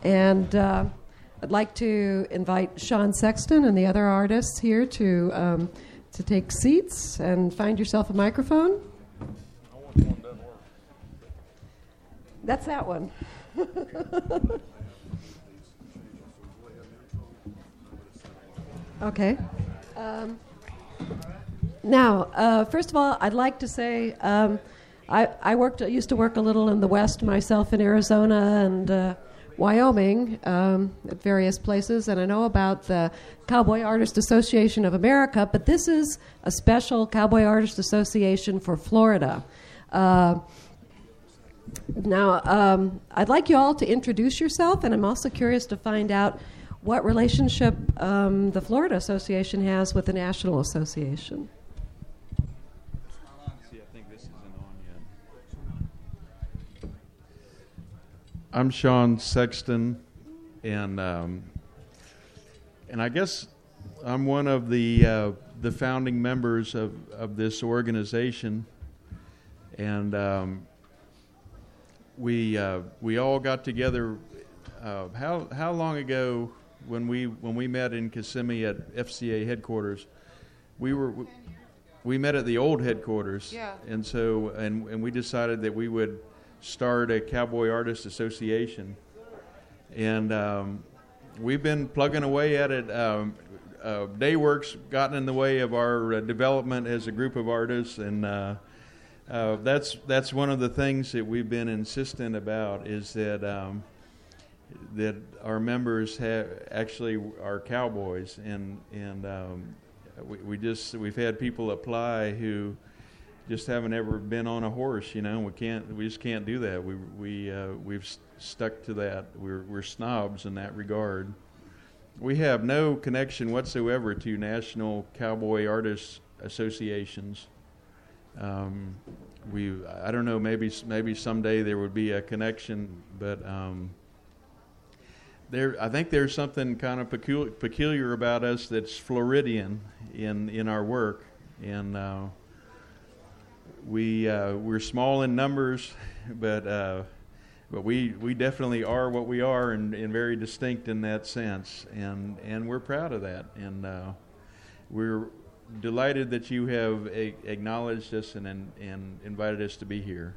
And I'd like to invite Sean Sexton and the other artists here to take seats and find yourself a microphone. That's that one. Okay. Now, first of all, I'd like to say I used to work a little in the West myself, in Arizona and Wyoming, at various places, and I know about the Cowboy Artist Association of America, but this is a special Cowboy Artist Association for Florida. Now, I'd like you all to introduce yourself, and I'm also curious to find out what relationship the Florida Association has with the National Association. I'm Sean Sexton, and I guess I'm one of the founding members of this organization, and we all got together. How long ago when we met in Kissimmee at FCA headquarters? We met at the old headquarters, yeah. And so and we decided that we would start a Cowboy Artist Association, and we've been plugging away at it. Daywork's gotten in the way of our development as a group of artists, and that's one of the things that we've been insistent about, is that that our members actually are cowboys, and we've had people apply who just haven't ever been on a horse, you know. We just can't do that. We've stuck to that. We're snobs in that regard. We have no connection whatsoever to national cowboy artists associations. I don't know. Maybe someday there would be a connection, but I think there's something kind of peculiar about us that's Floridian in our work, and we're small in numbers, but we definitely are what we are, and very distinct in that sense, and we're proud of that, and we're delighted that you have acknowledged us and invited us to be here.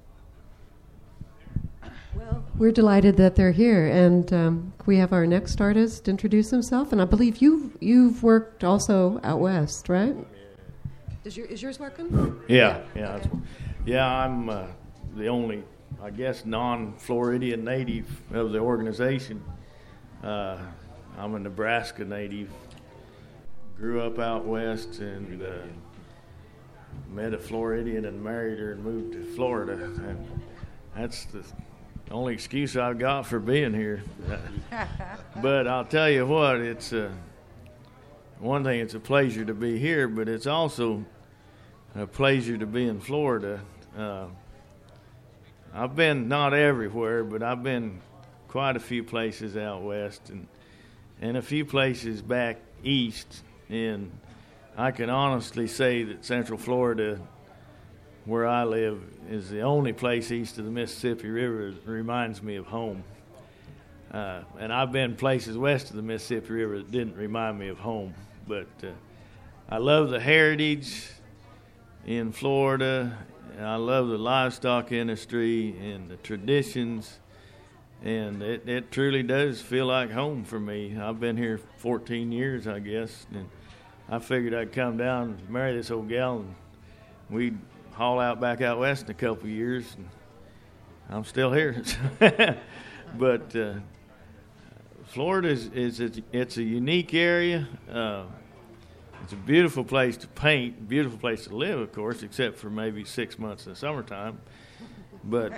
Well, we're delighted that they're here, and we have our next artist introduce himself, and I believe you've worked also out west, right? Is yours working? Yeah. I'm the only, I guess, non-Floridian native of the organization. I'm a Nebraska native. Grew up out west and met a Floridian and married her and moved to Florida. And that's the only excuse I've got for being here. But I'll tell you what, it's one thing, it's a pleasure to be here, but it's also a pleasure to be in Florida. I've been not everywhere, but I've been quite a few places out west and a few places back east. And I can honestly say that Central Florida, where I live, is the only place east of the Mississippi River that reminds me of home. And I've been places west of the Mississippi River that didn't remind me of home. But I love the heritage in Florida. I love the livestock industry and the traditions, and it truly does feel like home for me. I've been here 14 years, I guess, and I figured I'd come down and marry this old gal, and we'd haul out back out west in a couple of years, and I'm still here. But Florida it's a unique area. It's a beautiful place to paint, beautiful place to live, of course, except for maybe 6 months in the summertime. But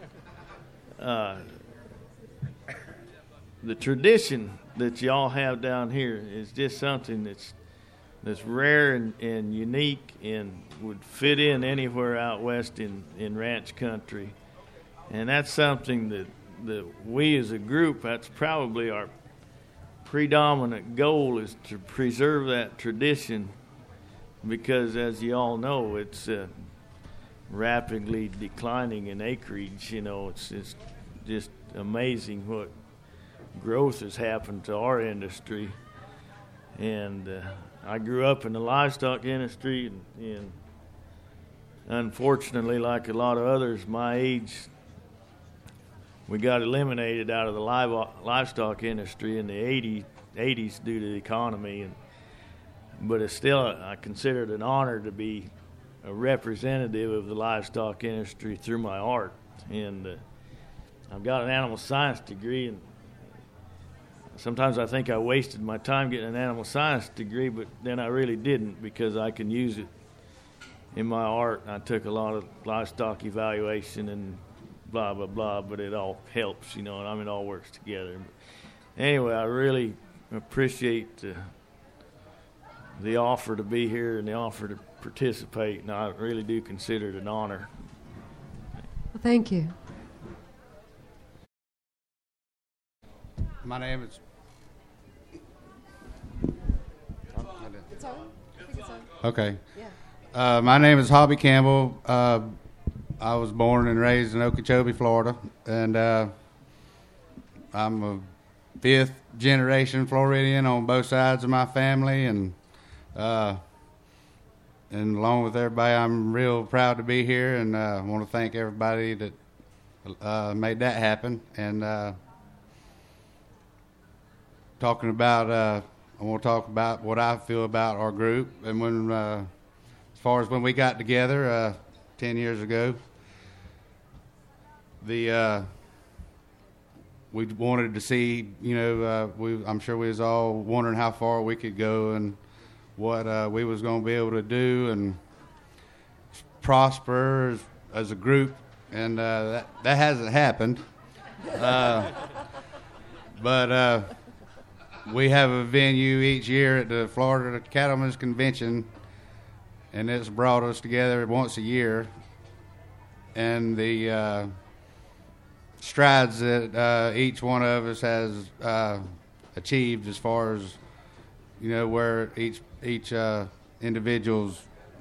the tradition that y'all have down here is just something that's rare and unique and would fit in anywhere out west in ranch country. And that's something that we as a group, that's probably our predominant goal, is to preserve that tradition, because as you all know, it's rapidly declining in acreage. You know, it's just amazing what growth has happened to our industry. And I grew up in the livestock industry, and unfortunately, like a lot of others my age, we got eliminated out of the livestock industry in the 80s due to the economy. But it's still, I consider it an honor to be a representative of the livestock industry through my art. And I've got an animal science degree, and sometimes I think I wasted my time getting an animal science degree, but then I really didn't, because I can use it in my art. I took a lot of livestock evaluation and blah, blah, blah, but it all helps, and it all works together. But anyway, I really appreciate the offer to be here and the offer to participate, and I really do consider it an honor. Well, thank you. My name is... It's on? I think it's on. Okay. Yeah. My name is Hobby Campbell. I was born and raised in Okeechobee, Florida, and I'm a fifth-generation Floridian on both sides of my family, and along with everybody, I'm real proud to be here, and I want to thank everybody that made that happen. And I want to talk about what I feel about our group, and when, as far as when we got together 10 years ago, we wanted to see, I'm sure we was all wondering how far we could go and what we was going to be able to do and prosper as a group, and that hasn't happened. But we have a venue each year at the Florida Cattlemen's Convention, and it's brought us together once a year. And the strides that each one of us has achieved, as far as where each individual's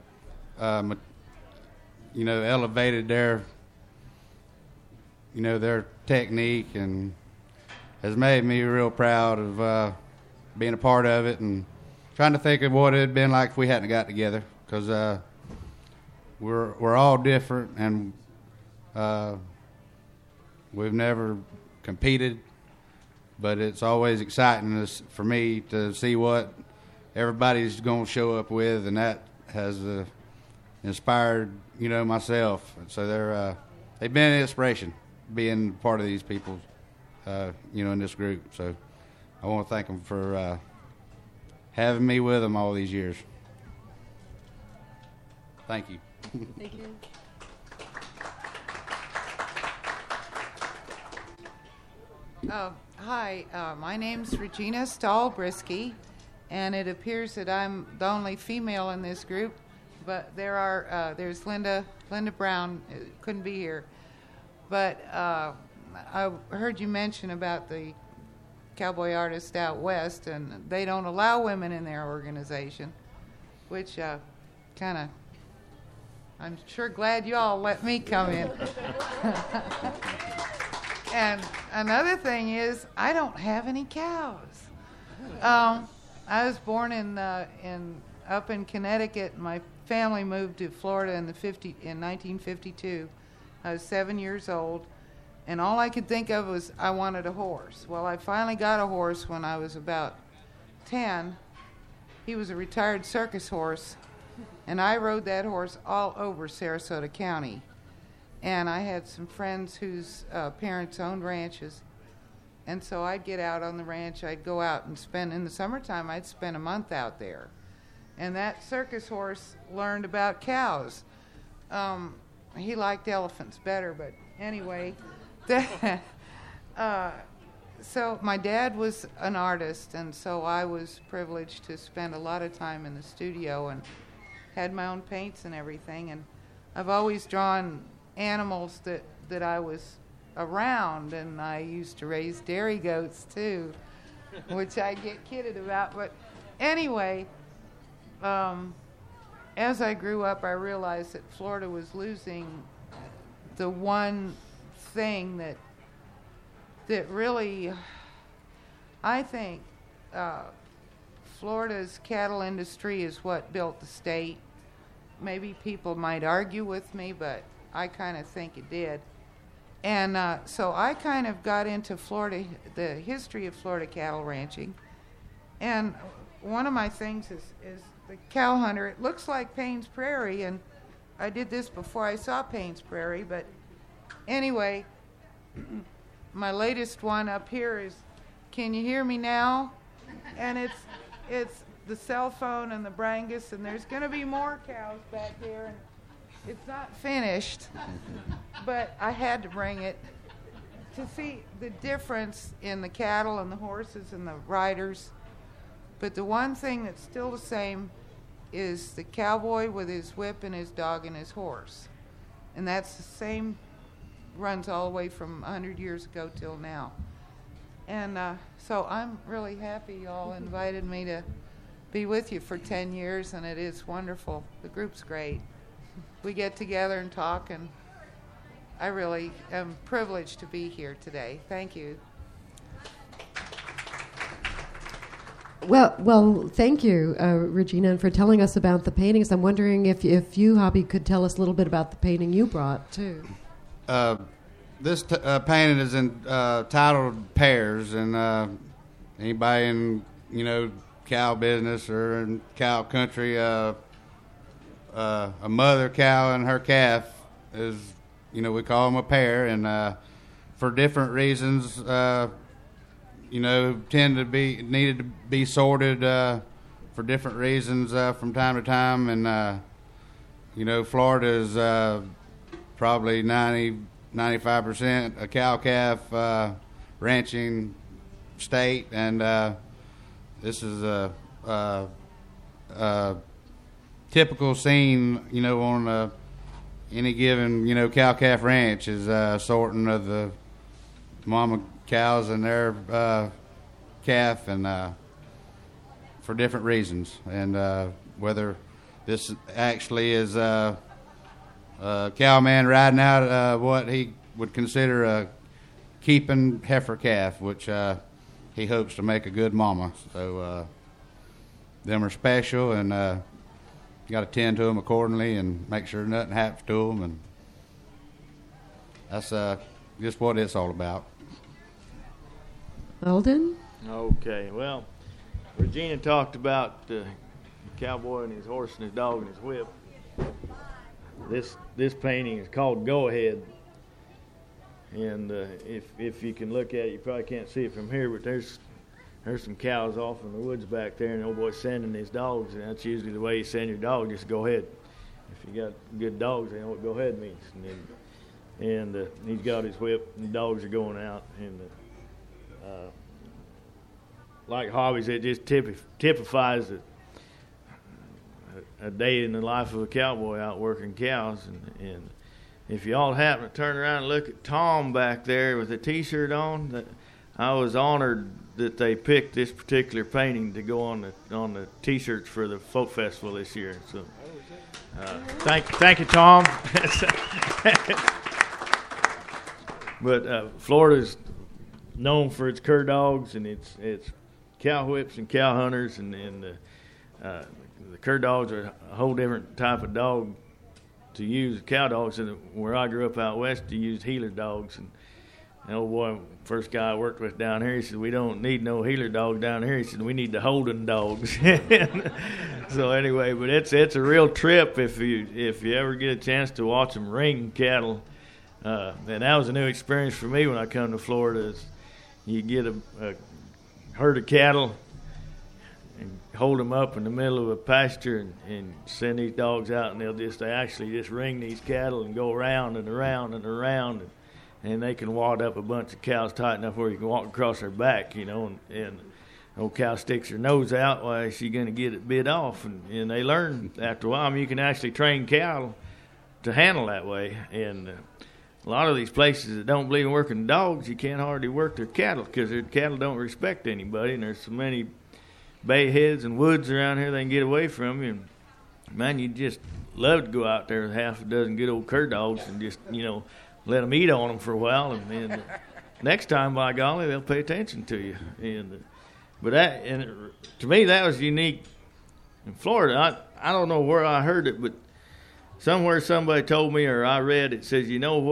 elevated their their technique, and has made me real proud of being a part of it, and trying to think of what it had been like if we hadn't got together, because we're all different, and we've never competed, but it's always exciting for me to see what everybody's going to show up with, and that has inspired myself. So they've been an inspiration being part of these people in this group. So I want to thank them for having me with them all these years. Thank you. Thank you. Hi, my name's Regina Stahl-Brisky, and it appears that I'm the only female in this group, but there's Linda Brown, couldn't be here. But I heard you mention about the cowboy artists out west, and they don't allow women in their organization, which I'm sure glad you all let me come in. And another thing is, I don't have any cows. I was born up in Connecticut, and my family moved to Florida in 1952. I was 7 years old, and all I could think of was I wanted a horse. Well, I finally got a horse when I was about 10. He was a retired circus horse, and I rode that horse all over Sarasota County. And I had some friends whose parents owned ranches, and so I'd get out on the ranch. I'd go out and in the summertime, I'd spend a month out there. And that circus horse learned about cows. He liked elephants better, but anyway. So my dad was an artist, and so I was privileged to spend a lot of time in the studio and had my own paints and everything. And I've always drawn animals that I was around, and I used to raise dairy goats too, which I get kidded about. But anyway, as I grew up, I realized that Florida was losing the one thing that really I think Florida's cattle industry is what built the state. Maybe people might argue with me, but I kind of think it did. And so I kind of got into Florida, the history of Florida cattle ranching. And one of my things is the cow hunter. It looks like Payne's Prairie, and I did this before I saw Payne's Prairie. But anyway, my latest one up here is, can you hear me now? And it's the cell phone and the Brangus, and there's going to be more cows back here. And it's not finished, but I had to bring it to see the difference in the cattle and the horses and the riders. But the one thing that's still the same is the cowboy with his whip and his dog and his horse. And that's the same, runs all the way from 100 years ago till now. And so I'm really happy you all invited me to be with you for 10 years, and it is wonderful. The group's great. We get together and talk, and I really am privileged to be here today. Thank you. Well, thank you, Regina, and for telling us about the paintings. I'm wondering if you, Hobby, could tell us a little bit about the painting you brought, too. This painting is titled Pears, and anybody in, cow business or in cow country, a mother cow and her calf is, we call them a pair, and for different reasons, tend to be needed to be sorted for different reasons from time to time, and Florida is probably 95% a cow calf ranching state, and this is a typical scene, on any given, cow-calf ranch is sorting of the mama cows and their calf, and for different reasons. And whether this actually is a cowman riding out what he would consider a keeping heifer calf, which he hopes to make a good mama. So them are special, and you got to tend to them accordingly and make sure nothing happens to them, and that's just what it's all about. Eldon? Okay, well, Regina talked about the cowboy and his horse and his dog and his whip. This painting is called Go Ahead, and if you can look at it, you probably can't see it from here, but there's some cows off in the woods back there, and the old boy's sending his dogs, and that's usually the way you send your dog, just go ahead. If you got good dogs, they know what go ahead means. And he's got his whip, and the dogs are going out. And like Hobbies, it just typifies a day in the life of a cowboy out working cows. And if you all happen to turn around and look at Tom back there with a T-shirt on, I was honored that they picked this particular painting to go on the T-shirts for the folk festival this year. So, thank you, Tom. But Florida's known for its cur dogs and its cow whips and cow hunters, and the cur dogs are a whole different type of dog to use. Cow dogs, and where I grew up out west, you used heeler dogs, and the old boy, first guy I worked with down here, he said, we don't need no heeler dog down here. He said, we need the holding dogs. So anyway, but it's a real trip if you ever get a chance to watch them ring cattle. And that was a new experience for me when I come to Florida. Is you get a herd of cattle and hold them up in the middle of a pasture and send these dogs out, and they actually just ring these cattle and go around and around and around. And they can wad up a bunch of cows tight enough where you can walk across their back, and the old cow sticks her nose out. Why, she's going to get it bit off. And they learn after a while. I mean, you can actually train cattle to handle that way. And a lot of these places that don't believe in working dogs, you can't hardly work their cattle because their cattle don't respect anybody. And there's so many bay heads and woods around here they can get away from you. And, man, you'd just love to go out there with half a dozen good old cur dogs and just, let them eat on them for a while, and next time, by golly, they'll pay attention to you. To me, that was unique in Florida. I don't know where I heard it, but somewhere somebody told me, or I read, it says,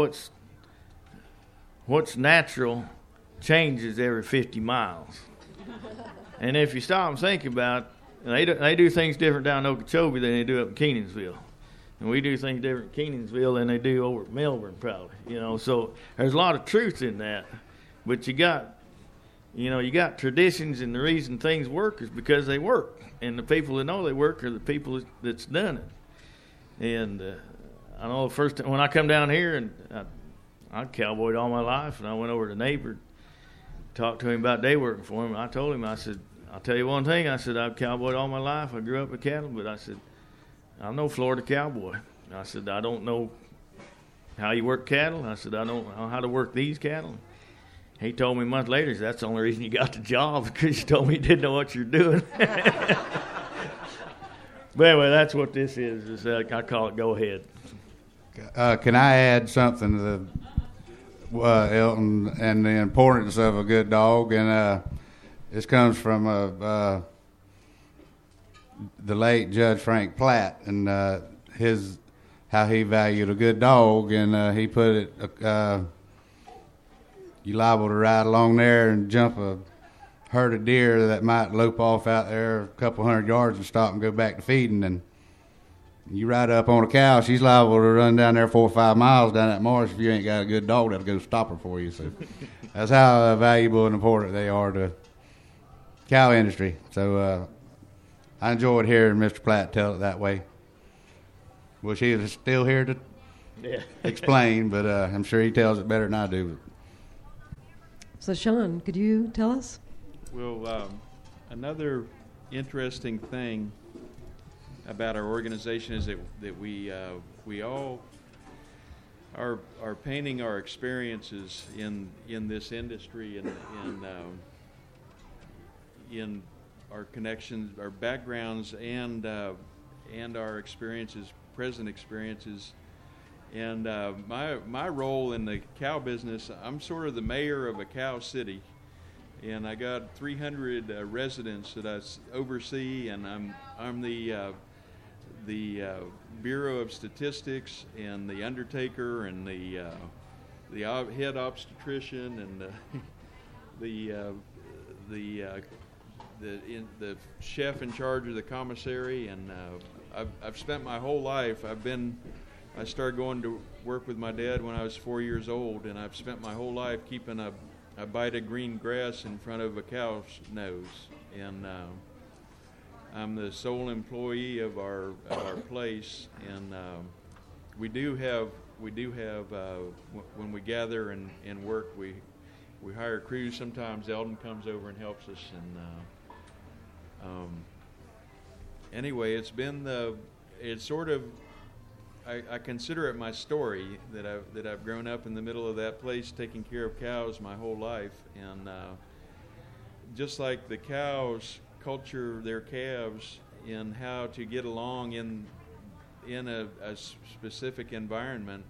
what's natural changes every 50 miles. And if you stop and think about it, they do things different down in Okeechobee than they do up in Kenansville. And we do things different in Kenansville than they do over at Melbourne, probably. So there's a lot of truth in that. But you got traditions, and the reason things work is because they work. And the people that know they work are the people that's done it. And I know the first time when I come down here, and I cowboyed all my life, and I went over to the neighbor, talked to him about day working for him. I told him, I said, I'll tell you one thing. I said, I've cowboyed all my life. I grew up with cattle, but I said, I'm no Florida cowboy. I said, I don't know how you work cattle. I said, I don't know how to work these cattle. He told me a month later, that's the only reason you got the job, because you told me you didn't know what you're doing. But anyway, that's what this is. I call it go ahead. Can I add something to Elton and the importance of a good dog? And this comes from the late Judge Frank Platt, and how he valued a good dog, and he put it. You liable to ride along there and jump a herd of deer that might lope off out there a couple 100 yards and stop and go back to feeding. And you ride up on a cow, she's liable to run down there 4 or 5 miles down that marsh if you ain't got a good dog that'll go stop her for you. So that's how valuable and important they are to cow industry. So I enjoyed hearing Mr. Platt tell it that way. Wish he was still here to explain, but I'm sure he tells it better than I do. So, Sean, could you tell us? Well, another interesting thing about our organization is that we all are painting our experiences in this industry and in our connections, our backgrounds, and our experiences, present experiences. And my role in the cow business, I'm sort of the mayor of a cow city, and I got 300 residents that I oversee, and I'm the Bureau of Statistics and the undertaker and the head obstetrician and the chef in charge of the commissary, and I've spent my whole life. I started going to work with my dad when I was 4 years old, and I've spent my whole life keeping a bite of green grass in front of a cow's nose. And I'm the sole employee of our place, and we do have when we gather and work, we hire crews. Sometimes Eldon comes over and helps us, and anyway, it's sort of. I consider it my story that I've grown up in the middle of that place, taking care of cows my whole life, and just like the cows culture their calves in how to get along in a specific environment,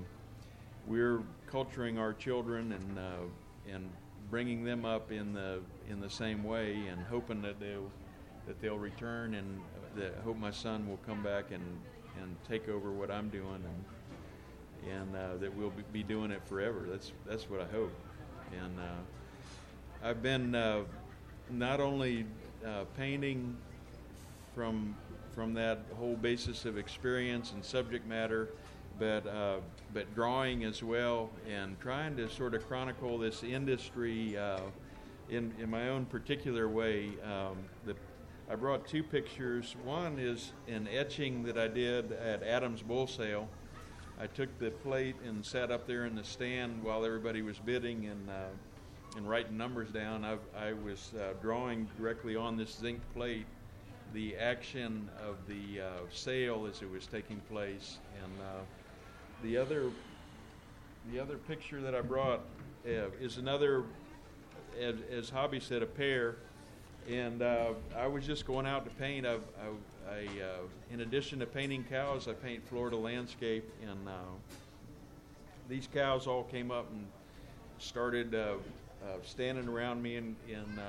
we're culturing our children and bringing them up in the same way, and hoping that they'll return, and that I hope my son will come back and take over what I'm doing, and that we'll be doing it forever. That's what I hope. And I've been not only painting from that whole basis of experience and subject matter, but drawing as well, and trying to sort of chronicle this industry in my own particular way. I brought two pictures. One is an etching that I did at Adams Bull Sale. I took the plate and sat up there in the stand while everybody was bidding and writing numbers down. I was drawing directly on this zinc plate the action of the sale as it was taking place. And the other picture that I brought is another, as Hobby said, a pair. And I was just going out to paint. I in addition to painting cows, I paint Florida landscape. And these cows all came up started standing around me in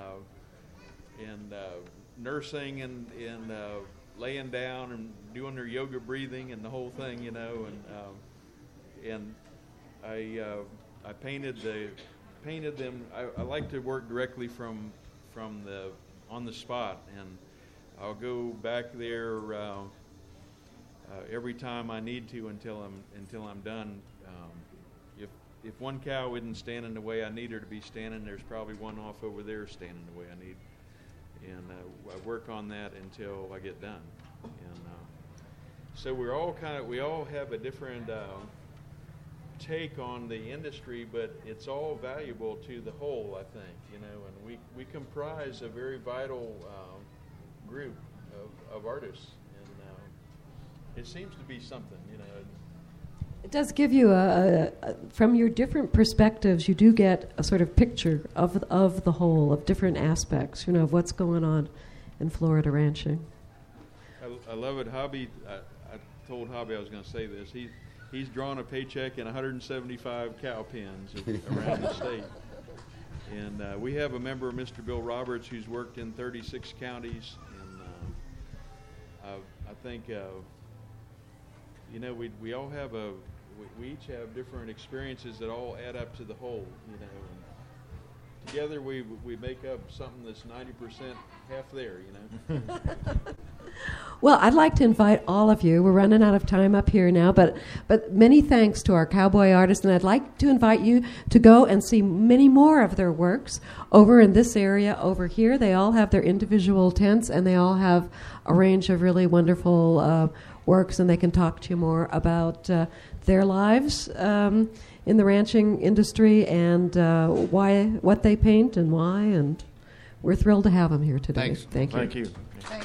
nursing and laying down and doing their yoga breathing and the whole thing, you know, and I painted them. I like to work directly from the on the spot, and I'll go back there every time I need to until I'm done. If one cow isn't standing the way I need her to be standing, there's probably one off over there standing the way I need, and I work on that until I get done. And so we all have a different take on the industry, but it's all valuable to the whole, I think, you know, and we comprise a very vital group of artists, and it seems to be something, you know. It does give you from your different perspectives, you do get a sort of picture of the whole, of different aspects, you know, of what's going on in Florida ranching. I love it. Hobby, I told Hobby I was going to say this. He's drawn a paycheck in 175 cow pens around the state. And we have a member, Mr. Bill Roberts, who's worked in 36 counties. And I think, you know, we all have we each have different experiences that all add up to the whole, you know. And together we make up something that's 90% half there, you know. Well, I'd like to invite all of you. We're running out of time up here now, but many thanks to our cowboy artists, and I'd like to invite you to go and see many more of their works over in this area over here. They all have their individual tents, and they all have a range of really wonderful works, and they can talk to you more about their lives in the ranching industry and what they paint and why, and we're thrilled to have them here today. Thanks. Thank you. Thank you. Thank